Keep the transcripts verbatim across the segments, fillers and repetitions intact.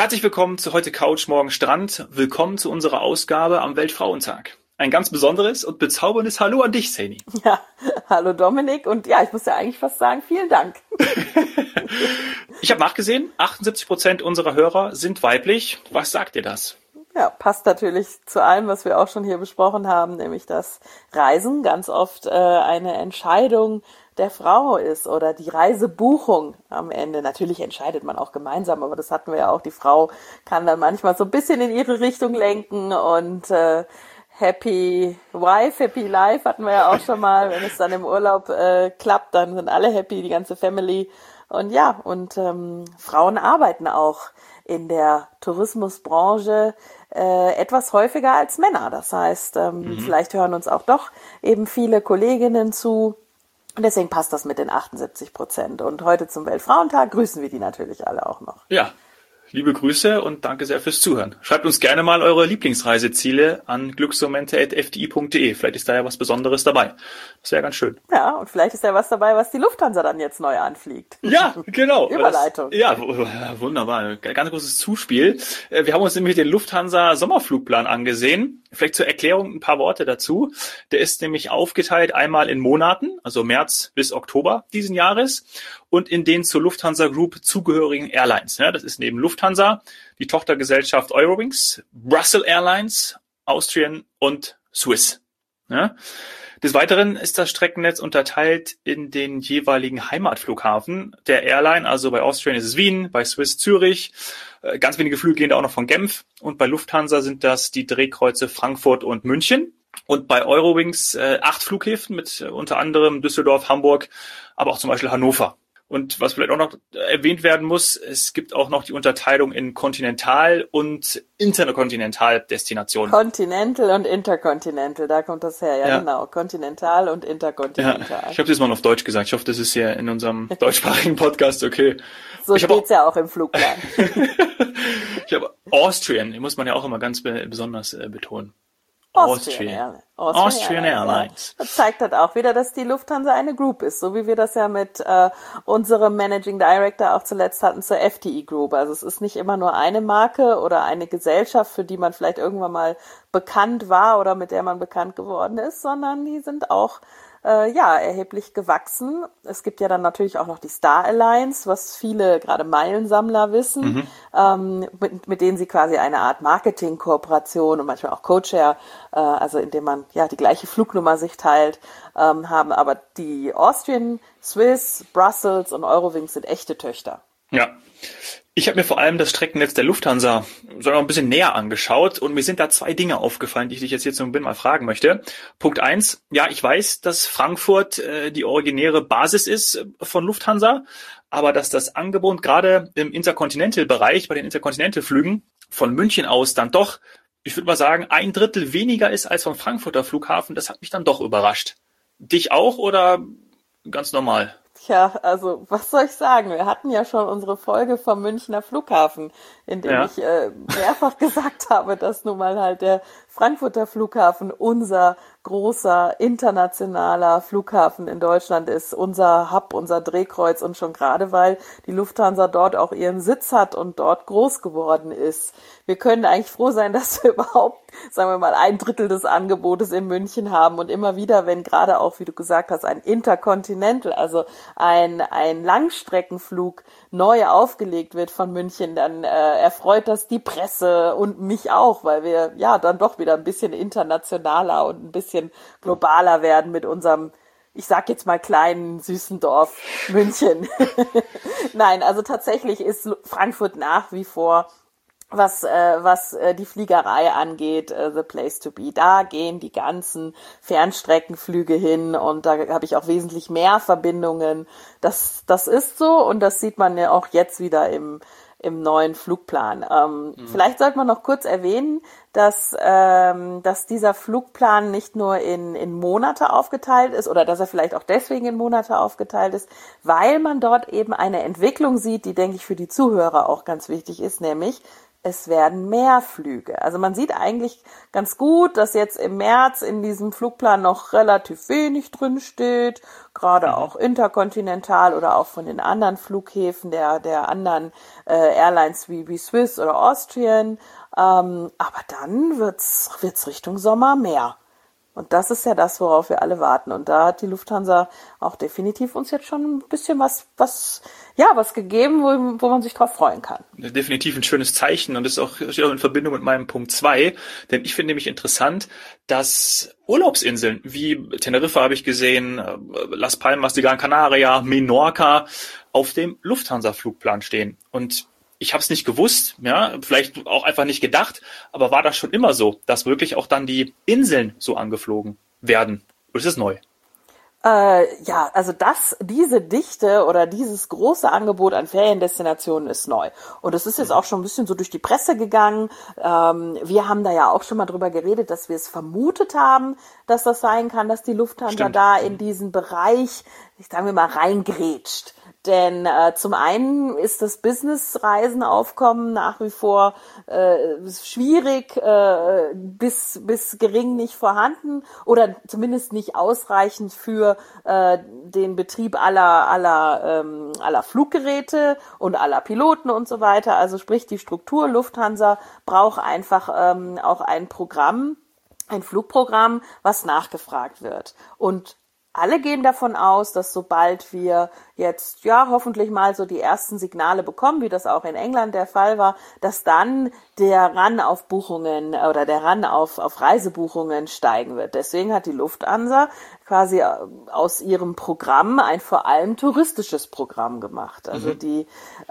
Herzlich willkommen zu heute Couch, morgen Strand. Willkommen zu unserer Ausgabe am Weltfrauentag. Ein ganz besonderes und bezauberndes Hallo an dich, Saini. Ja, hallo Dominik und ja, ich muss ja eigentlich fast sagen, vielen Dank. Ich habe nachgesehen, achtundsiebzig Prozent unserer Hörer sind weiblich. Was sagt dir das? Ja, passt natürlich zu allem, was wir auch schon hier besprochen haben, nämlich dass Reisen ganz oft äh, eine Entscheidung der Frau ist oder die Reisebuchung am Ende. Natürlich entscheidet man auch gemeinsam, aber das hatten wir ja auch. Die Frau kann dann manchmal so ein bisschen in ihre Richtung lenken und äh, Happy Wife, Happy Life hatten wir ja auch schon mal. Wenn es dann im Urlaub äh, klappt, dann sind alle happy, die ganze Family. Und ja, und ähm, Frauen arbeiten auch in der Tourismusbranche äh, etwas häufiger als Männer. Das heißt, ähm, mhm. vielleicht hören uns auch doch eben viele Kolleginnen zu. Und deswegen passt das mit den achtundsiebzig Prozent. Und heute zum Weltfrauentag grüßen wir die natürlich alle auch noch. Ja. Liebe Grüße und danke sehr fürs Zuhören. Schreibt uns gerne mal eure Lieblingsreiseziele an glücksmomente at f d i punkt d e. Vielleicht ist da ja was Besonderes dabei. Das wäre ganz schön. Ja, und vielleicht ist ja was dabei, was die Lufthansa dann jetzt neu anfliegt. Ja, genau. Überleitung. Das, ja, wunderbar. Ganz großes Zuspiel. Wir haben uns nämlich den Lufthansa Sommerflugplan angesehen. Vielleicht zur Erklärung ein paar Worte dazu. Der ist nämlich aufgeteilt einmal in Monaten, also März bis Oktober diesen Jahres, und in den zur Lufthansa Group zugehörigen Airlines. Ja, das ist neben Lufthansa die Tochtergesellschaft Eurowings, Brussels Airlines, Austrian und Swiss. Ja. Des Weiteren ist das Streckennetz unterteilt in den jeweiligen Heimatflughafen der Airline. Also bei Austrian ist es Wien, bei Swiss Zürich. Ganz wenige Flüge gehen da auch noch von Genf. Und bei Lufthansa sind das die Drehkreuze Frankfurt und München. Und bei Eurowings äh, acht Flughäfen mit äh, unter anderem Düsseldorf, Hamburg, aber auch zum Beispiel Hannover. Und was vielleicht auch noch erwähnt werden muss, es gibt auch noch die Unterteilung in Kontinental- und Interkontinental-Destinationen. Continental und Intercontinental, da kommt das her, ja, ja. Genau. Kontinental und Interkontinental. Ja, ich habe das mal auf Deutsch gesagt. Ich hoffe, das ist ja in unserem deutschsprachigen Podcast okay. So ich steht's auch, ja auch im Flugplan. Ich habe Austrian, die muss man ja auch immer ganz be- besonders äh, betonen. Austrian, Airlines. Austrian, Austrian Airlines. Airlines. Das zeigt halt auch wieder, dass die Lufthansa eine Group ist, so wie wir das ja mit äh, unserem Managing Director auch zuletzt hatten zur F T I Group. Also es ist nicht immer nur eine Marke oder eine Gesellschaft, für die man vielleicht irgendwann mal bekannt war oder mit der man bekannt geworden ist, sondern die sind auch äh, ja erheblich gewachsen. Es gibt ja dann natürlich auch noch die Star Alliance, was viele gerade Meilensammler wissen, mhm. ähm, mit, mit denen sie quasi eine Art Marketing-Kooperation und manchmal auch Co-Share, äh, also indem man ja die gleiche Flugnummer sich teilt, ähm, haben. Aber die Austrian, Swiss, Brussels und Eurowings sind echte Töchter. Ja. Ich habe mir vor allem das Streckennetz der Lufthansa so noch ein bisschen näher angeschaut und mir sind da zwei Dinge aufgefallen, die ich dich jetzt hier zum Beginn mal fragen möchte. Punkt eins, ja, ich weiß, dass Frankfurt äh, die originäre Basis ist von Lufthansa, aber dass das Angebot gerade im Intercontinental-Bereich, bei den Intercontinental-Flügen von München aus dann doch, ich würde mal sagen, ein Drittel weniger ist als vom Frankfurter Flughafen, das hat mich dann doch überrascht. Dich auch oder ganz normal? Tja, also was soll ich sagen? Wir hatten ja schon unsere Folge vom Münchner Flughafen, in dem ja. ich äh, mehrfach gesagt habe, dass nun mal halt der Frankfurter Flughafen unser großer internationaler Flughafen in Deutschland ist, unser Hub, unser Drehkreuz und schon gerade, weil die Lufthansa dort auch ihren Sitz hat und dort groß geworden ist. Wir können eigentlich froh sein, dass wir überhaupt, sagen wir mal, ein Drittel des Angebotes in München haben und immer wieder, wenn gerade auch, wie du gesagt hast, ein Intercontinental, also ein, ein Langstreckenflug neu aufgelegt wird von München, dann äh, erfreut das die Presse und mich auch, weil wir ja dann doch wieder ein bisschen internationaler und ein bisschen globaler werden mit unserem, ich sag jetzt mal kleinen, süßen Dorf München. Nein, also tatsächlich ist Frankfurt nach wie vor, was äh, was äh, die Fliegerei angeht, äh, the place to be. Da gehen die ganzen Fernstreckenflüge hin und da habe ich auch wesentlich mehr Verbindungen. Das das ist so und das sieht man ja auch jetzt wieder im im neuen Flugplan. Ähm, mhm. Vielleicht sollte man noch kurz erwähnen, dass ähm, dass dieser Flugplan nicht nur in in Monate aufgeteilt ist oder dass er vielleicht auch deswegen in Monate aufgeteilt ist, weil man dort eben eine Entwicklung sieht, die, denke ich, für die Zuhörer auch ganz wichtig ist, nämlich es werden mehr Flüge. Also man sieht eigentlich ganz gut, dass jetzt im März in diesem Flugplan noch relativ wenig drin steht, gerade mhm. auch interkontinental oder auch von den anderen Flughäfen der der anderen äh, Airlines wie wie Swiss oder Austrian. Ähm, aber dann wird's wird's Richtung Sommer mehr. Und das ist ja das, worauf wir alle warten. Und da hat die Lufthansa auch definitiv uns jetzt schon ein bisschen was, was, ja, was gegeben, wo, wo man sich drauf freuen kann. Definitiv ein schönes Zeichen und das ist auch, steht auch in Verbindung mit meinem Punkt zwei. Denn ich finde nämlich interessant, dass Urlaubsinseln wie Teneriffa habe ich gesehen, Las Palmas, die Gran Canaria, Menorca auf dem Lufthansa-Flugplan stehen. Und ich habe es nicht gewusst, ja, vielleicht auch einfach nicht gedacht, aber war das schon immer so, dass wirklich auch dann die Inseln so angeflogen werden? Oder ist es neu? Äh, ja, also das, diese Dichte oder dieses große Angebot an Feriendestinationen ist neu. Und es ist jetzt auch schon ein bisschen so durch die Presse gegangen. Ähm, wir haben da ja auch schon mal drüber geredet, dass wir es vermutet haben, dass das sein kann, dass die Lufthansa Stimmt. da in diesen Bereich, ich sagen wir mal, reingrätscht. Denn äh, zum einen ist das Business-Reisenaufkommen nach wie vor äh, schwierig äh, bis bis gering nicht vorhanden oder zumindest nicht ausreichend für äh, den Betrieb aller aller ähm, aller Fluggeräte und aller Piloten und so weiter. Also sprich, die Struktur Lufthansa braucht einfach ähm, auch ein Programm, ein Flugprogramm, was nachgefragt wird. Und alle gehen davon aus, dass sobald wir jetzt, ja, hoffentlich mal so die ersten Signale bekommen, wie das auch in England der Fall war, dass dann der Run auf Buchungen oder der Run auf, auf Reisebuchungen steigen wird. Deswegen hat die Lufthansa quasi aus ihrem Programm ein vor allem touristisches Programm gemacht. Also mhm. die,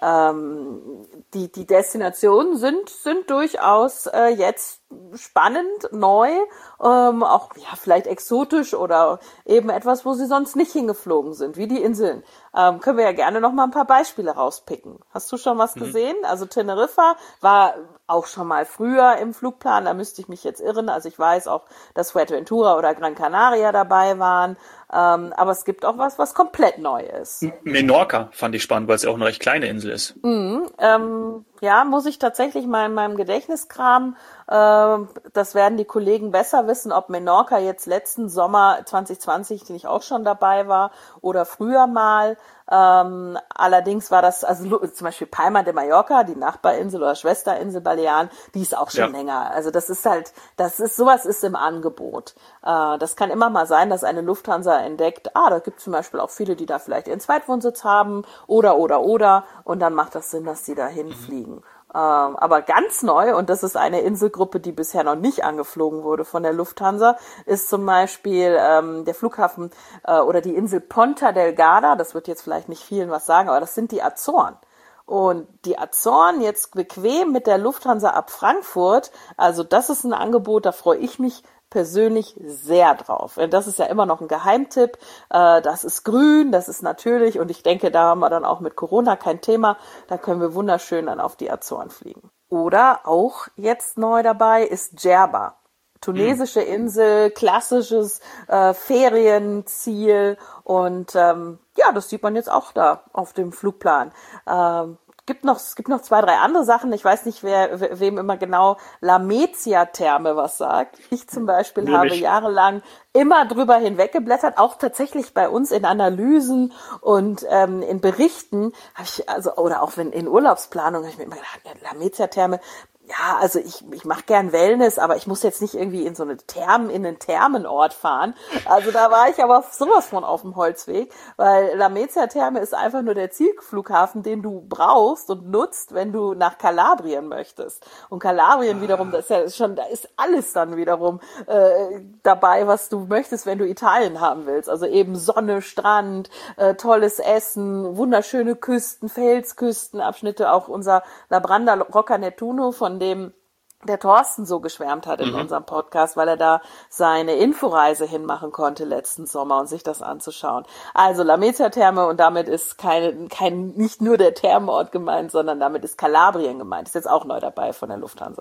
ähm, die, die Destinationen sind, sind durchaus äh, jetzt spannend, neu, ähm, auch ja vielleicht exotisch oder eben etwas, wo sie sonst nicht hingeflogen sind, wie die Inseln. Ähm, können wir ja gerne noch mal ein paar Beispiele rauspicken. Hast du schon was mhm. gesehen? Also Teneriffa war auch schon mal früher im Flugplan, da müsste ich mich jetzt irren. Also ich weiß auch, dass Fuerteventura oder Gran Canaria dabei waren. Ähm, aber es gibt auch was, was komplett neu ist. Menorca fand ich spannend, weil es ja auch eine recht kleine Insel ist. Mhm, ähm, ja, muss ich tatsächlich mal in meinem Gedächtnis kramen. Ähm, das werden die Kollegen besser wissen, ob Menorca jetzt letzten Sommer zwanzig zwanzig, den ich auch schon dabei war, oder früher mal. Ähm, allerdings war das, also zum Beispiel Palma de Mallorca, die Nachbarinsel oder Schwesterinsel Balearen, die ist auch schon ja. länger. Also das ist halt, das ist, sowas ist im Angebot. Äh, das kann immer mal sein, dass eine Lufthansa entdeckt, ah, da gibt es zum Beispiel auch viele, die da vielleicht ihren Zweitwohnsitz haben oder, oder, oder. Und dann macht das Sinn, dass die da hinfliegen. Mhm. Ähm, aber ganz neu, und das ist eine Inselgruppe, die bisher noch nicht angeflogen wurde von der Lufthansa, ist zum Beispiel ähm, der Flughafen äh, oder die Insel Ponta Delgada. Das wird jetzt vielleicht nicht vielen was sagen, aber das sind die Azoren. Und die Azoren jetzt bequem mit der Lufthansa ab Frankfurt, also das ist ein Angebot, da freue ich mich persönlich sehr drauf. Das ist ja immer noch ein Geheimtipp. Das ist grün, das ist natürlich, und ich denke, da haben wir dann auch mit Corona kein Thema. Da können wir wunderschön dann auf die Azoren fliegen. Oder auch jetzt neu dabei ist Djerba. Tunesische Insel, klassisches äh, Ferienziel, und ähm, ja, das sieht man jetzt auch da auf dem Flugplan. Ähm, Gibt noch, es gibt noch zwei, drei andere Sachen. Ich weiß nicht, wer, wem immer genau Lamezia-Therme was sagt. Ich zum Beispiel nee, habe nicht. jahrelang immer drüber hinweggeblättert, auch tatsächlich bei uns in Analysen und ähm, in Berichten, habe ich, also, oder auch wenn in Urlaubsplanung, habe ich mir immer gedacht, Lamezia-Therme, ja, also ich, ich mache gern Wellness, aber ich muss jetzt nicht irgendwie in so eine Thermen, in einen Thermenort fahren. Also da war ich aber sowas von auf dem Holzweg, weil Lamezia-Therme ist einfach nur der Zielflughafen, den du brauchst und nutzt, wenn du nach Kalabrien möchtest. Und Kalabrien ah. wiederum, das ist ja schon, da ist alles dann wiederum äh, dabei, was du möchtest, wenn du Italien haben willst. Also eben Sonne, Strand, äh, tolles Essen, wunderschöne Küsten, Felsküstenabschnitte, auch unser Labranda Rocca Nettuno, von dem der Thorsten so geschwärmt hat in mhm. unserem Podcast, weil er da seine Inforeise hinmachen konnte letzten Sommer und sich das anzuschauen. Also Lamezia-Therme, und damit ist keine, kein, nicht nur der Thermenort gemeint, sondern damit ist Kalabrien gemeint. Ist jetzt auch neu dabei von der Lufthansa.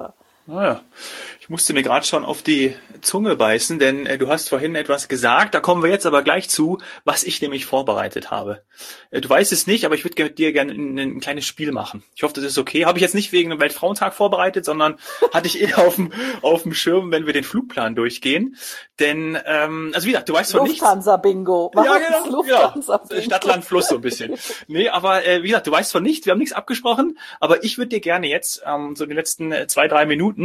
Naja, ich musste mir gerade schon auf die Zunge beißen, denn äh, du hast vorhin etwas gesagt, da kommen wir jetzt aber gleich zu, was ich nämlich vorbereitet habe. Äh, du weißt es nicht, aber ich würde mit dir gerne ein, ein kleines Spiel machen. Ich hoffe, das ist okay. Habe ich jetzt nicht wegen dem Weltfrauentag vorbereitet, sondern hatte ich eher auf dem, auf dem Schirm, wenn wir den Flugplan durchgehen. Denn, ähm, also wie gesagt, du weißt von nichts. Lufthansa-Bingo. Ja, genau, Lufthansa-Bingo. Stadt, Land, Fluss so ein bisschen. Nee, aber äh, wie gesagt, du weißt von nichts, wir haben nichts abgesprochen, aber ich würde dir gerne jetzt ähm, so in den letzten äh, zwei, drei Minuten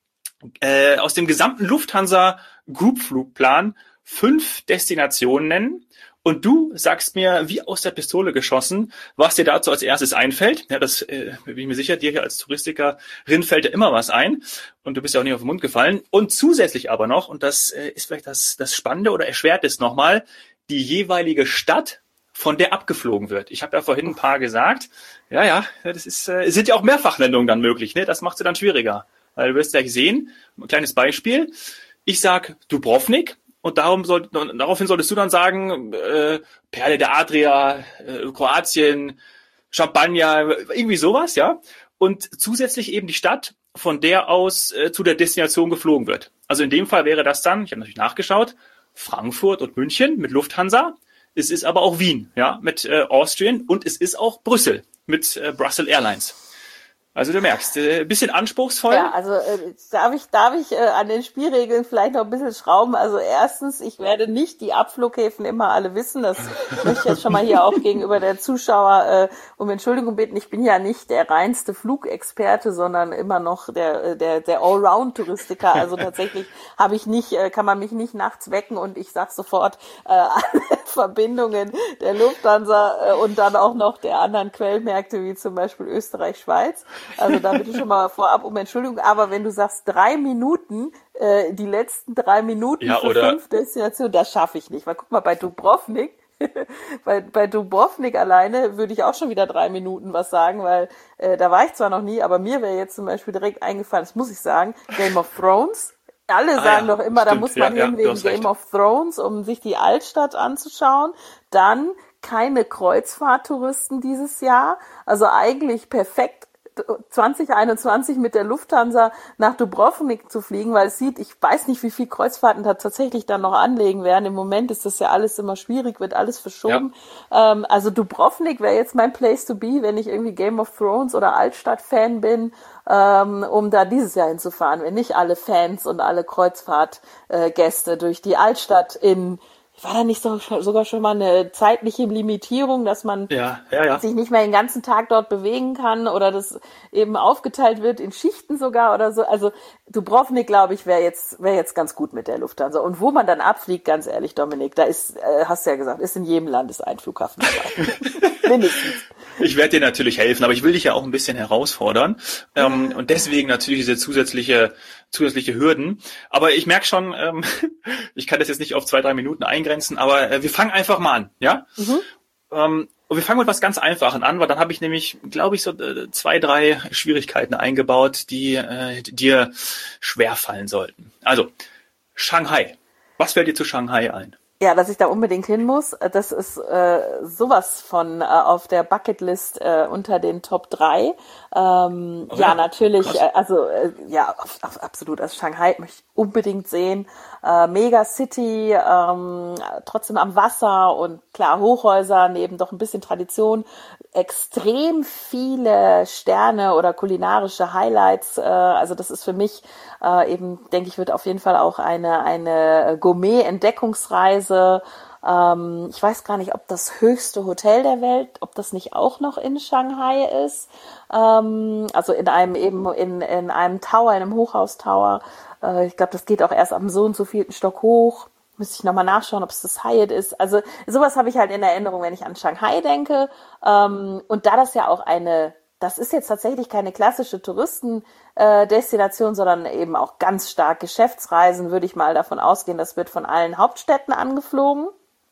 Äh, aus dem gesamten Lufthansa Group Flugplan fünf Destinationen nennen und du sagst mir, wie aus der Pistole geschossen, was dir dazu als erstes einfällt. Ja, das äh, bin ich mir sicher, dir hier als Touristikerin fällt ja immer was ein und du bist ja auch nicht auf den Mund gefallen. Und zusätzlich aber noch, und das äh, ist vielleicht das, das Spannende oder erschwert es nochmal, die jeweilige Stadt, von der abgeflogen wird. Ich habe ja vorhin ein paar gesagt. Ja, ja, das ist, äh, sind ja auch Mehrfachnennungen dann möglich, ne? Das macht sie dann schwieriger. Weil du wirst gleich sehen, ein kleines Beispiel. Ich sag Dubrovnik und darum soll, daraufhin solltest du dann sagen, äh, Perle der Adria, äh, Kroatien, Champagner, irgendwie sowas, ja. Und zusätzlich eben die Stadt, von der aus äh, zu der Destination geflogen wird. Also in dem Fall wäre das dann, ich habe natürlich nachgeschaut, Frankfurt und München mit Lufthansa. Es ist aber auch Wien, ja, mit äh, Austrian und es ist auch Brüssel mit äh, Brussels Airlines. Also du merkst, ein äh, bisschen anspruchsvoll. Ja, also äh, darf ich darf ich äh, an den Spielregeln vielleicht noch ein bisschen schrauben. Also erstens, ich werde nicht die Abflughäfen immer alle wissen. Das möchte ich jetzt schon mal hier auch gegenüber der Zuschauer äh, um Entschuldigung bitten. Ich bin ja nicht der reinste Flugexperte, sondern immer noch der der der Allround-Touristiker. Also tatsächlich habe ich nicht, äh, kann man mich nicht nachts wecken und ich sag sofort äh, alle Verbindungen der Lufthansa äh, und dann auch noch der anderen Quellmärkte wie zum Beispiel Österreich, Schweiz. Also da bitte schon mal vorab um Entschuldigung, aber wenn du sagst drei Minuten, äh, die letzten drei Minuten ja, für fünf Destinationen, das schaffe ich nicht. Weil guck mal, bei Dubrovnik, bei, bei Dubrovnik alleine würde ich auch schon wieder drei Minuten was sagen, weil äh, da war ich zwar noch nie, aber mir wäre jetzt zum Beispiel direkt eingefallen, das muss ich sagen, Game of Thrones. Alle ah, sagen ja, doch immer, stimmt. da muss man ja, hin ja, wegen Game recht. of Thrones, um sich die Altstadt anzuschauen. Dann keine Kreuzfahrttouristen dieses Jahr. Also eigentlich perfekt zwanzig einundzwanzig mit der Lufthansa nach Dubrovnik zu fliegen, weil es sieht, ich weiß nicht, wie viel Kreuzfahrten da tatsächlich dann noch anlegen werden. Im Moment ist das ja alles immer schwierig, wird alles verschoben. Ja. Ähm, also Dubrovnik wäre jetzt mein Place to be, wenn ich irgendwie Game of Thrones oder Altstadt-Fan bin, ähm, um da dieses Jahr hinzufahren, wenn nicht alle Fans und alle Kreuzfahrtgäste äh, durch die Altstadt in war da nicht so, sogar schon mal eine zeitliche Limitierung, dass man ja, ja, ja. sich nicht mehr den ganzen Tag dort bewegen kann oder das eben aufgeteilt wird in Schichten sogar oder so? Also Dubrovnik, glaube ich, wäre jetzt wäre jetzt ganz gut mit der Lufthansa. Und wo man dann abfliegt, ganz ehrlich, Dominik, da ist, äh, hast du ja gesagt, ist in jedem Land ist ein Flughafen dabei. Mindestens. Ich werde dir natürlich helfen, aber ich will dich ja auch ein bisschen herausfordern. Ähm, und deswegen natürlich diese zusätzliche zusätzliche Hürden. Aber ich merke schon, ähm, ich kann das jetzt nicht auf zwei, drei Minuten eingrenzen, aber äh, wir fangen einfach mal an, ja? Mhm. Ähm, und wir fangen mit was ganz Einfachen an, weil dann habe ich nämlich, glaube ich, so äh, zwei, drei Schwierigkeiten eingebaut, die äh, dir schwerfallen sollten. Also, Shanghai. Was fällt dir zu Shanghai ein? Ja, dass ich da unbedingt hin muss, das ist äh, sowas von äh, auf der Bucketlist äh, unter den Top drei. Ähm, oh ja, ja, natürlich, äh, also äh, ja, auf, auf, absolut. Also Shanghai möchte ich unbedingt sehen. Äh, Mega City, ähm, trotzdem am Wasser und klar Hochhäuser, neben doch ein bisschen Tradition. Extrem viele Sterne oder kulinarische Highlights. Äh, also das ist für mich äh, eben, denke ich, wird auf jeden Fall auch eine eine Gourmet-Entdeckungsreise. Ähm, ich weiß gar nicht, ob das höchste Hotel der Welt, ob das nicht auch noch in Shanghai ist. Ähm, also in einem eben in in einem Tower, in einem Hochhaustower. Äh, ich glaube, das geht auch erst am so und so vierten Stock hoch. Müsste ich nochmal nachschauen, ob es das Hyatt ist. Also sowas habe ich halt in Erinnerung, wenn ich an Shanghai denke. Ähm, und da das ja auch eine, das ist jetzt tatsächlich keine klassische Touristendestination, sondern eben auch ganz stark Geschäftsreisen, würde ich mal davon ausgehen, das wird von allen Hauptstädten angeflogen.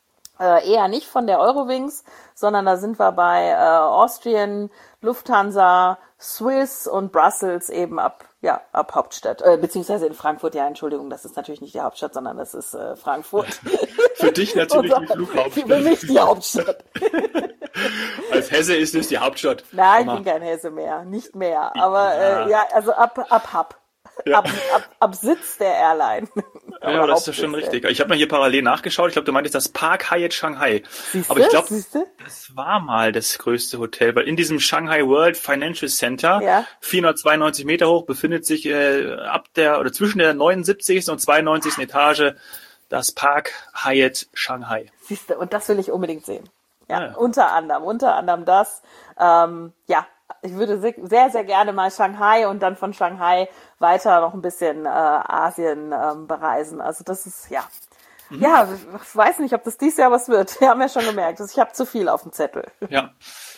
Äh, eher nicht von der Eurowings, sondern da sind wir bei äh, Austrian, Lufthansa, Swiss und Brussels eben ab ja ab Hauptstadt, äh, beziehungsweise in Frankfurt, ja, Entschuldigung, das ist natürlich nicht die Hauptstadt, sondern das ist äh, Frankfurt. Für dich natürlich die Flughauptstadt. Für mich die Hauptstadt. Als Hesse ist es die Hauptstadt. Nein, ich bin kein Hesse mehr, nicht mehr, aber äh, ja, also ab ab Hub. Ja. Ab, ab, ab Sitz der Airline. Ja, das ist schon richtig. Ich habe mal hier parallel nachgeschaut. Ich glaube, du meintest das Park Hyatt Shanghai. Siehste? Aber ich glaube, Siehste? das war mal das größte Hotel, weil in diesem Shanghai World Financial Center, Ja. vierhundertzweiundneunzig Meter hoch, befindet sich äh, ab der oder zwischen der neunundsiebzigsten und zweiundneunzigsten Etage das Park Hyatt Shanghai. Siehste, und das will ich unbedingt sehen. Ja, Ah, ja. unter anderem, unter anderem das. Ähm, ja, ich würde sehr, sehr gerne mal Shanghai und dann von Shanghai weiter noch ein bisschen äh, Asien ähm, bereisen. Also das ist, ja. Mhm. Ja, ich weiß nicht, ob das dieses Jahr was wird. Wir haben ja schon gemerkt, ich habe zu viel auf dem Zettel. Ja.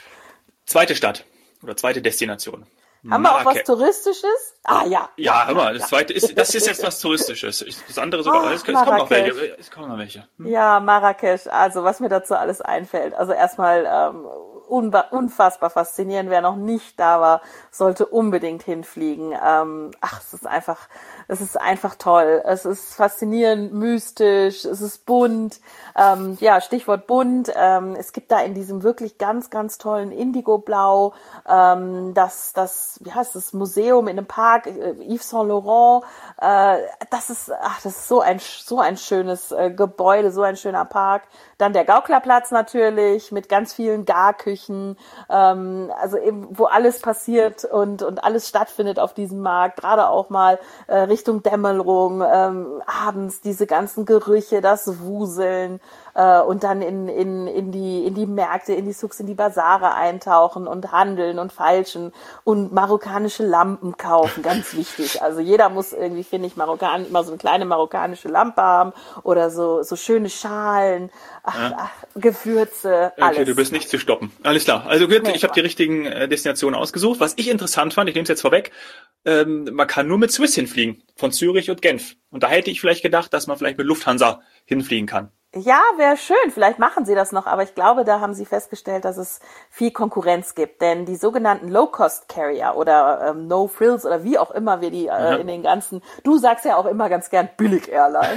Zweite Stadt oder zweite Destination. Haben wir auch was Touristisches? Ah, ja. Ja, hör mal, das zweite ist, das ist jetzt was Touristisches. Das andere sogar, Oh, es kommen noch welche. Es kommen noch welche. Hm? Ja, Marrakesch, also was mir dazu alles einfällt. Also erstmal ähm, unba- unfassbar faszinierend. Wer noch nicht da war, sollte unbedingt hinfliegen. Ähm, ach, es ist einfach, es ist einfach toll. Es ist faszinierend, mystisch, es ist bunt. Ähm, ja, Stichwort bunt. Ähm, es gibt da in diesem wirklich ganz, ganz tollen Indigo-Blau ähm, das, das, wie heißt das, Museum in einem Park, äh, Yves Saint Laurent. Äh, das ist, ach, das ist so ein, so ein schönes äh, Gebäude, so ein schöner Park. Dann der Gauklerplatz natürlich mit ganz vielen Garküchen, ähm, also eben, wo alles passiert und, und alles stattfindet auf diesem Markt, gerade auch mal äh, Richtung Dämmerung, ähm, abends diese ganzen Gerüche, das Wuseln äh, und dann in, in, in, die, in die Märkte, in die Souks, in die Basare eintauchen und handeln und feilschen und marokkanische Lampen kaufen, ganz wichtig. Also jeder muss irgendwie, finde ich, Marokkan, immer so eine kleine marokkanische Lampe haben oder so, so schöne Schalen. Ach, Ja. ach, Gewürze, alles. Okay, du bist nicht zu stoppen. Alles klar. Also gut, Nee, ich habe die richtigen äh, Destinationen ausgesucht. Was ich interessant fand, ich nehme es jetzt vorweg, ähm, man kann nur mit Swiss hinfliegen, von Zürich und Genf. Und da hätte ich vielleicht gedacht, dass man vielleicht mit Lufthansa hinfliegen kann. Ja, wäre schön. Vielleicht machen sie das noch, aber ich glaube, da haben sie festgestellt, dass es viel Konkurrenz gibt. Denn die sogenannten Low-Cost-Carrier oder ähm, No-Frills oder wie auch immer wir die äh, Ja. in den ganzen, du sagst ja auch immer ganz gern Billig-Airline,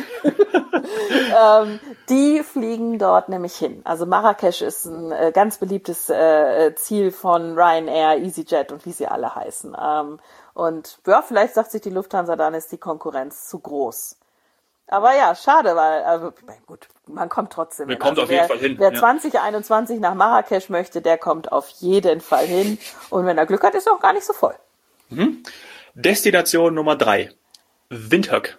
ähm, die fliegen dort nämlich hin. Also Marrakesch ist ein äh, ganz beliebtes äh, Ziel von Ryanair, EasyJet und wie sie alle heißen. Ähm, und ja, vielleicht sagt sich die Lufthansa, dann ist die Konkurrenz zu groß. Aber ja, schade, weil, also, gut, man kommt trotzdem Man hin. kommt also auf wer, jeden Fall hin, Wer ja. zwanzig einundzwanzig nach Marrakesch möchte, der kommt auf jeden Fall hin. Und wenn er Glück hat, ist er auch gar nicht so voll. Destination Nummer drei. Windhoek.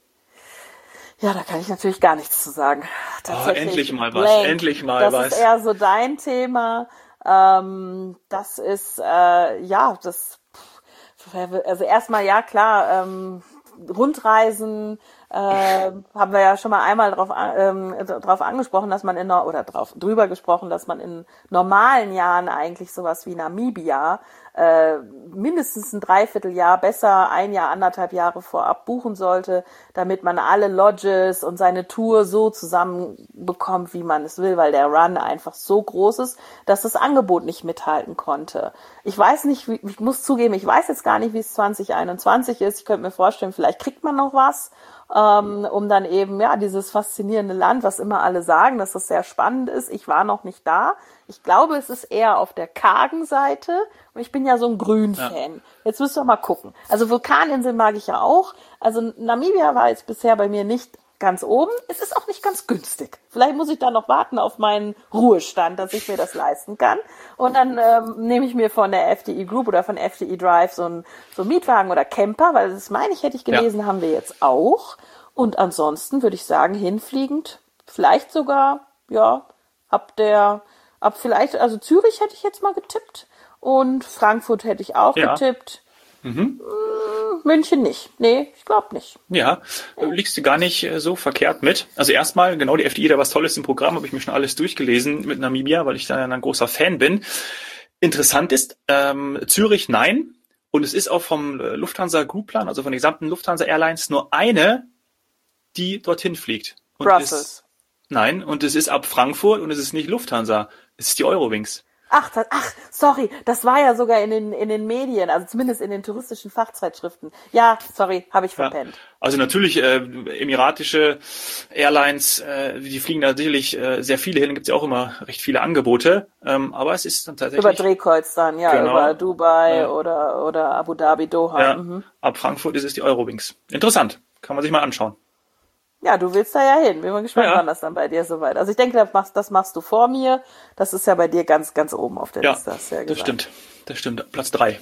Ja, da kann ich natürlich gar nichts zu sagen. Tatsächlich endlich mal was, blank. endlich mal das was. Das ist eher so dein Thema. Ähm, das ist, äh, ja, das, also erstmal, ja, klar, ähm, Rundreisen, äh, haben wir ja schon mal einmal drauf, ähm, drauf angesprochen, dass man in, oder drauf, drüber gesprochen, dass man in normalen Jahren eigentlich sowas wie Namibia äh, mindestens ein Dreivierteljahr, besser ein Jahr, anderthalb Jahre vorab buchen sollte, damit man alle Lodges und seine Tour so zusammenbekommt, wie man es will, weil der Run einfach so groß ist, dass das Angebot nicht mithalten konnte. Ich weiß nicht, wie, ich muss zugeben, ich weiß jetzt gar nicht, wie es zwanzig einundzwanzig ist. Ich könnte mir vorstellen, vielleicht kriegt man noch was, ähm, um dann eben, ja, dieses faszinierende Land, was immer alle sagen, dass das sehr spannend ist. Ich war noch nicht da. Ich glaube, es ist eher auf der kargen Seite und ich bin ja so ein Grün-Fan. Ja. Jetzt müssen wir mal gucken. Also Vulkaninseln mag ich ja auch. Also Namibia war jetzt bisher bei mir nicht ganz oben. Es ist auch nicht ganz günstig. Vielleicht muss ich da noch warten auf meinen Ruhestand, dass ich mir das leisten kann. Und dann ähm, nehme ich mir von der F D E Group oder von F D E Drive so einen so einen Mietwagen oder Camper, weil das meine ich, hätte ich gelesen, ja. Haben wir jetzt auch. Und ansonsten würde ich sagen, hinfliegend, vielleicht sogar, ja, ab der, ab vielleicht, also Zürich hätte ich jetzt mal getippt und Frankfurt hätte ich auch ja. getippt. Mhm. München nicht. Nee, ich glaube nicht. Ja, liegst du gar nicht so verkehrt mit. Also erstmal, genau, die F D I, da was Tolles im Programm, habe ich mir schon alles durchgelesen mit Namibia, weil ich da ein großer Fan bin. Interessant ist, ähm, Zürich nein. Und es ist auch vom Lufthansa Group Plan, also von den gesamten Lufthansa Airlines, nur eine, die dorthin fliegt. Und Brussels. Ist, nein, und es ist ab Frankfurt und es ist nicht Lufthansa. Es ist die Eurowings. ach, das, ach, sorry, das war ja sogar in den in den Medien, also zumindest in den touristischen Fachzeitschriften. Ja, sorry, habe ich verpennt. Ja. Also natürlich äh, emiratische Airlines, äh, die fliegen da sicherlich äh, sehr viele hin, gibt es ja auch immer recht viele Angebote, ähm, aber es ist dann tatsächlich... Über Drehkreuz dann, ja, genau, über Dubai ja. oder oder Abu Dhabi, Doha. Ja, mhm. Ab Frankfurt ist es die Eurowings. Interessant, kann man sich mal anschauen. Ja, du willst da ja hin. Bin mal gespannt, ja, ja. wann das dann bei dir soweit. Also ich denke, das machst, das machst du vor mir. Das ist ja bei dir ganz, ganz oben auf der ja, Liste. Hast du ja das gesagt. stimmt. Das stimmt. Platz drei.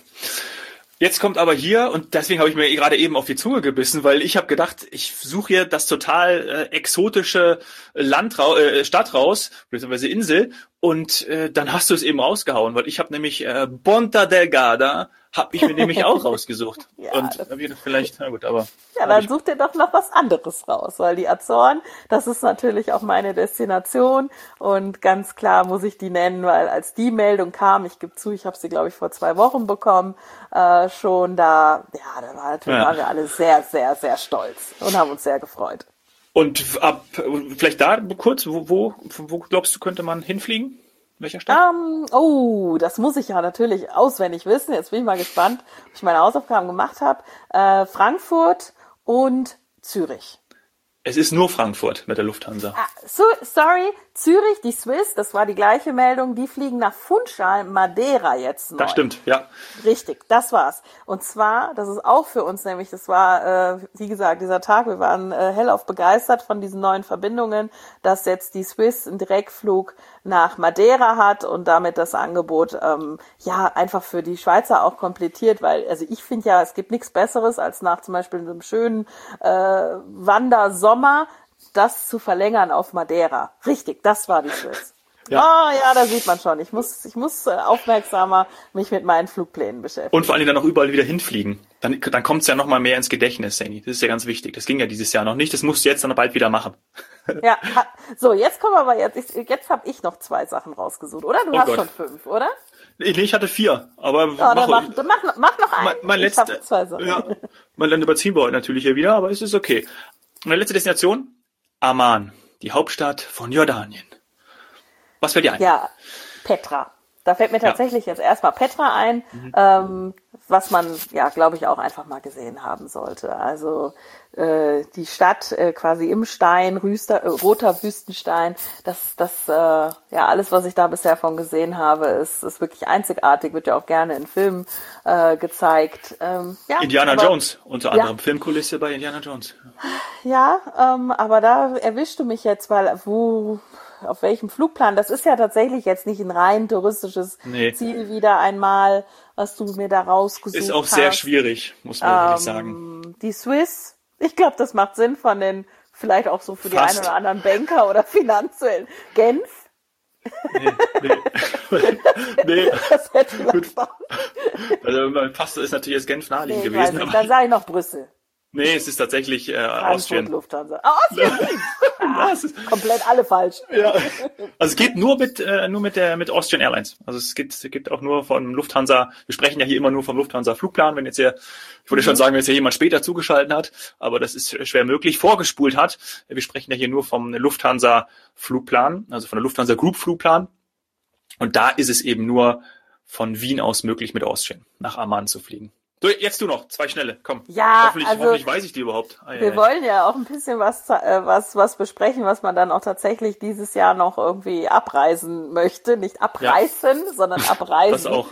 Jetzt kommt aber hier, und deswegen habe ich mir gerade eben auf die Zunge gebissen, weil ich habe gedacht, ich suche hier das total äh, exotische Land ra- äh, Stadt raus, beziehungsweise Insel, und äh, dann hast du es eben rausgehauen, weil ich habe nämlich äh, Ponta Delgada, habe ich mir nämlich auch rausgesucht. Ja, und das- hab ich vielleicht, na gut, aber... Ja, dann such dir doch noch was anderes raus, weil die Azoren, das ist natürlich auch meine Destination und ganz klar muss ich die nennen, weil als die Meldung kam, ich gebe zu, ich habe sie glaube ich vor zwei Wochen bekommen, äh, schon da, ja, da war natürlich, Ja. waren wir alle sehr, sehr, sehr stolz und haben uns sehr gefreut. Und ab, vielleicht da kurz, wo, wo, wo glaubst du, könnte man hinfliegen? Welcher Stadt? Ähm, oh, das muss ich ja natürlich auswendig wissen. Jetzt bin ich mal gespannt, ob ich meine Hausaufgaben gemacht habe. Äh, Frankfurt und Zürich. Es ist nur Frankfurt mit der Lufthansa. Ah, so, sorry, Zürich, die Swiss, das war die gleiche Meldung, die fliegen nach Funchal, Madeira jetzt neu. Das stimmt, ja. Richtig, das war's. Und zwar, das ist auch für uns nämlich, das war, äh, wie gesagt, dieser Tag, wir waren äh, hellauf begeistert von diesen neuen Verbindungen, dass jetzt die Swiss einen Direktflug nach Madeira hat und damit das Angebot ähm, ja einfach für die Schweizer auch komplettiert, weil, also ich finde ja, es gibt nichts Besseres, als nach zum Beispiel einem schönen äh, Wandersommer das zu verlängern auf Madeira. Richtig, das war die Swiss. Ja. Oh ja, da sieht man schon. Ich muss, ich muss äh, aufmerksamer mich mit meinen Flugplänen beschäftigen. Und vor allem dann auch überall wieder hinfliegen. Dann, dann kommt es ja noch mal mehr ins Gedächtnis, Sandy. Das ist ja ganz wichtig. Das ging ja dieses Jahr noch nicht. Das musst du jetzt dann bald wieder machen. Ja, ha, so, jetzt kommen wir aber jetzt. Ich, jetzt habe ich noch zwei Sachen rausgesucht, oder? Du Oh hast Gott. schon fünf, oder? Nee, ich hatte vier, aber Ja, dann mach, mach, dann mach, mach noch einen. mein, mein ich letzter, hab zwei Sachen. ja, mein dann überziehen wir heute natürlich hier wieder, aber es ist okay. Meine letzte Destination? Amman, die Hauptstadt von Jordanien. Was fällt dir ein? Ja, Petra. Da fällt mir Ja. tatsächlich jetzt erstmal Petra ein, mhm. ähm, was man, ja, glaube ich, auch einfach mal gesehen haben sollte. Also äh, die Stadt äh, quasi im Stein, Rüster, äh, roter Wüstenstein, das, das, äh, ja, alles, was ich da bisher von gesehen habe, ist, ist wirklich einzigartig, wird ja auch gerne in Filmen äh, gezeigt. Ähm, ja, Indiana aber, Jones, unter Ja. anderem Filmkulisse bei Indiana Jones. Ja, ähm, aber da erwischte mich jetzt, weil wo, auf welchem Flugplan, das ist ja tatsächlich jetzt nicht ein rein touristisches Nee. Ziel wieder einmal, was du mir da rausgesucht hast. Ist auch sehr schwierig, muss man wirklich sagen. Ähm, die Swiss, ich glaube, das macht Sinn von den, vielleicht auch so für die Fast. einen oder anderen Banker oder finanziell. Genf, Nee, nee. nee. das hätte Gut. vielleicht auch. Also fast ist natürlich jetzt Genf naheliegend Nee, ich gewesen. weiß nicht, Aber dann sage ich noch Brüssel. nee, es ist tatsächlich äh, Frankfurt, Austrian. Lufthansa. Ah, Austrian. Ah, Das ist- komplett alle falsch. Ja. Also es geht nur mit äh, nur mit der mit Austrian Airlines. Also es gibt es gibt auch nur von Lufthansa. Wir sprechen ja hier immer nur vom Lufthansa Flugplan. Wenn jetzt hier, ich würde schon sagen, wenn jetzt hier jemand später zugeschaltet hat, aber das ist schwer möglich, vorgespult hat. Wir sprechen ja hier nur vom Lufthansa Flugplan, also von der Lufthansa Group Flugplan. Und da ist es eben nur von Wien aus möglich, mit Austrian nach Amman zu fliegen. So, jetzt du noch, zwei schnelle, komm. Ja, hoffentlich, also- hoffentlich weiß ich die überhaupt. Ah, ja, Wir ja. wollen ja auch ein bisschen was, äh, was, was besprechen, was man dann auch tatsächlich dieses Jahr noch irgendwie abreisen möchte. Nicht abreißen, sondern abreisen. Das auch.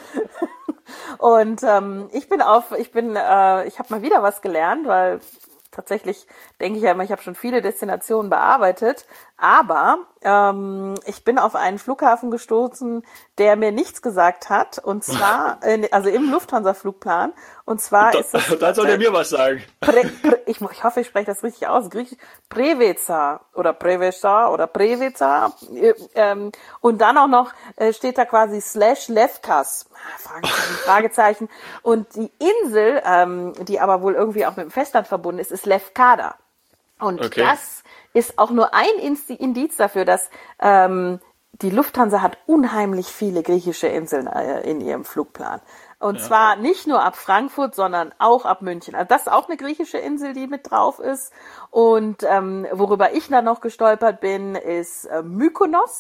Und ähm, ich bin auf, ich bin, äh, ich habe mal wieder was gelernt, weil tatsächlich denke ich ja immer, ich habe schon viele Destinationen bearbeitet, aber ähm, ich bin auf einen Flughafen gestoßen, der mir nichts gesagt hat, und zwar, äh, also im Lufthansa-Flugplan, und zwar Da, ist es... dann soll er mir was sagen. Pre, Pre, ich, ich hoffe, ich spreche das richtig aus. Griechisch. Preveza oder Preveza oder Preveza. Äh, ähm, und dann auch noch äh, steht da quasi slash Lefkas. Fragezeichen, Fragezeichen. Und die Insel, ähm, die aber wohl irgendwie auch mit dem Festland verbunden ist, ist Lefkada. Und Okay. das ist auch nur ein Indiz dafür, dass ähm, die Lufthansa hat unheimlich viele griechische Inseln äh, in ihrem Flugplan. Und Ja. zwar nicht nur ab Frankfurt, sondern auch ab München. Also das ist auch eine griechische Insel, die mit drauf ist. Und ähm, worüber ich dann noch gestolpert bin, ist äh, Mykonos.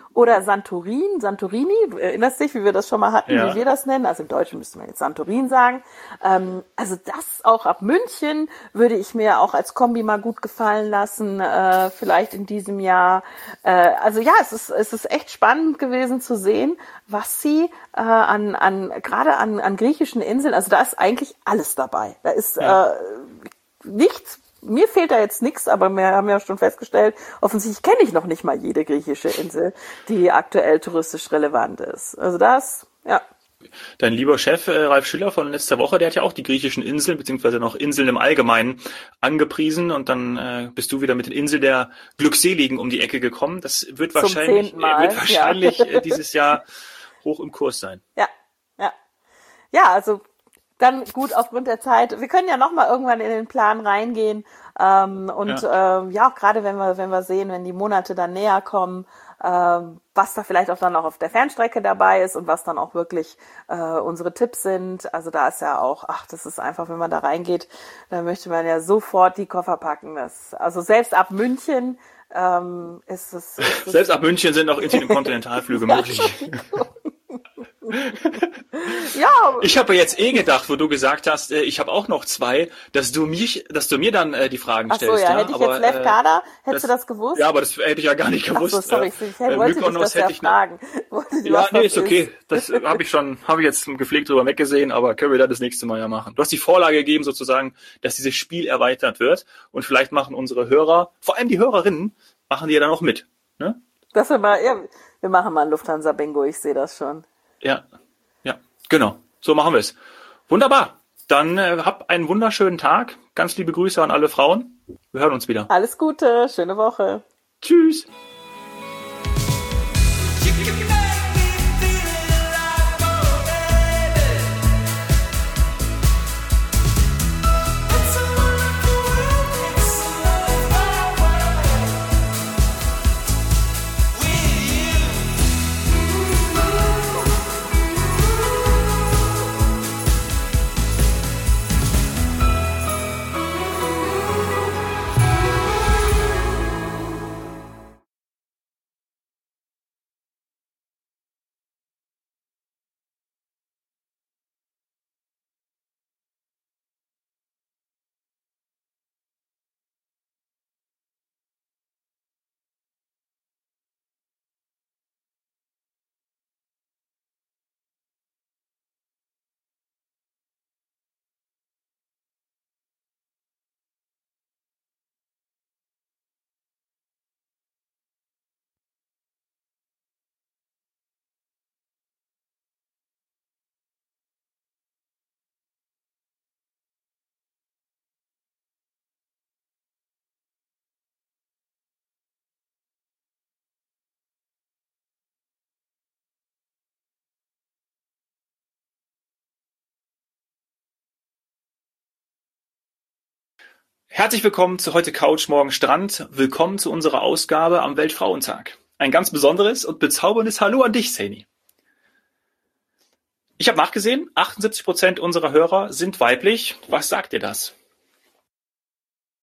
oder Santorin, Santorini, du erinnerst dich, wie wir das schon mal hatten, Ja. wie wir das nennen, also im Deutschen müsste man jetzt Santorin sagen. Ähm, also das auch ab München würde ich mir auch als Kombi mal gut gefallen lassen, äh, vielleicht in diesem Jahr. Äh, also ja, es ist es ist echt spannend gewesen zu sehen, was sie äh, an an gerade an an griechischen Inseln, also da ist eigentlich alles dabei. Da ist Ja. äh, nichts. Mir fehlt da jetzt nichts, aber wir haben ja schon festgestellt, offensichtlich kenne ich noch nicht mal jede griechische Insel, die aktuell touristisch relevant ist. Also das, ja. Dein lieber Chef, äh, Ralf Schüller von letzter Woche, der hat ja auch die griechischen Inseln, beziehungsweise noch Inseln im Allgemeinen angepriesen und dann äh, bist du wieder mit den Inseln der Glückseligen um die Ecke gekommen. Das wird Zum wahrscheinlich, zehnten Mal, äh, wird wahrscheinlich ja. äh, dieses Jahr hoch im Kurs sein. Ja, ja. Ja, also dann gut aufgrund der Zeit. Wir können ja noch mal irgendwann in den Plan reingehen ähm, und ja, ähm, ja auch gerade wenn wir wenn wir sehen, wenn die Monate dann näher kommen, ähm, was da vielleicht auch dann auch auf der Fernstrecke dabei ist und was dann auch wirklich äh, unsere Tipps sind. Also da ist ja auch, ach, das ist einfach, wenn man da reingeht, dann möchte man ja sofort die Koffer packen. Das, also selbst ab München ähm, ist es. Ist es Selbst ab München sind auch Interkontinentalflüge möglich. Ja. Ich habe jetzt eh gedacht, wo du gesagt hast, äh, ich habe auch noch zwei, dass du mich, dass du mir dann äh, die Fragen Ach so, stellst. ja, ja, hätte ich aber, jetzt Lev äh, Kader, hättest das, du das gewusst? Ja, aber das hätte ich ja gar nicht gewusst. Ach so, sorry, äh, ich wollte dich Mykonos das ja hätte ich fragen. Wollte ich, Ja, was nee, das ist okay. Das habe ich schon, habe ich jetzt gepflegt drüber weggesehen, aber können wir da das nächste Mal ja machen. Du hast die Vorlage gegeben sozusagen, dass dieses Spiel erweitert wird und vielleicht machen unsere Hörer, vor allem die Hörerinnen, machen die ja dann auch mit. Ne? Dass wir mal, ja, wir machen mal ein Lufthansa-Bingo, ich sehe das schon. Ja, ja, genau. So machen wir es. Wunderbar. Dann äh, hab einen wunderschönen Tag. Ganz liebe Grüße an alle Frauen. Wir hören uns wieder. Alles Gute, schöne Woche. Tschüss. Herzlich willkommen zu heute Couch, morgen Strand. Willkommen zu unserer Ausgabe am Weltfrauentag. Ein ganz besonderes und bezauberndes Hallo an dich, Saini. Ich habe nachgesehen, achtundsiebzig Prozent unserer Hörer sind weiblich. Was sagt dir das?